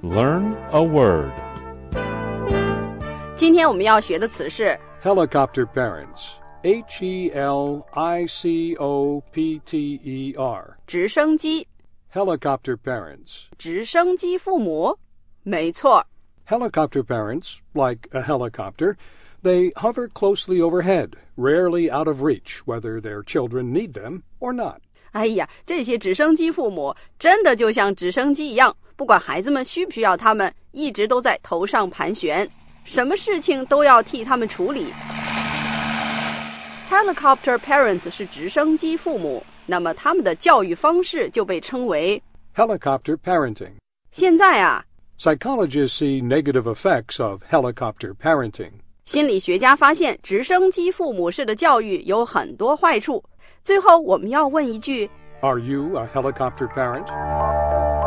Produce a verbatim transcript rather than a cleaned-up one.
Learn a word. 今天我们要学的词是 Helicopter parents. H E L I C O P T E R. 直升机 Helicopter parents. 直升机父母没错 Helicopter parents, like a helicopter, they hover closely overhead, rarely out of reach, whether their children need them or not. 哎呀，这些直升机父母真的就像直升机一样，不管孩子们需不需要他们，一直都在头上盘旋，什么事情都要替他们处理。Helicopter parents 是直升机父母，那么他们的教育方式就被称为 Helicopter parenting. 现在啊 Psychologists see negative effects of helicopter parenting. 心理学家发现直升机父母式的教育有很多坏处。最后我们要问一句 Are you a helicopter parent?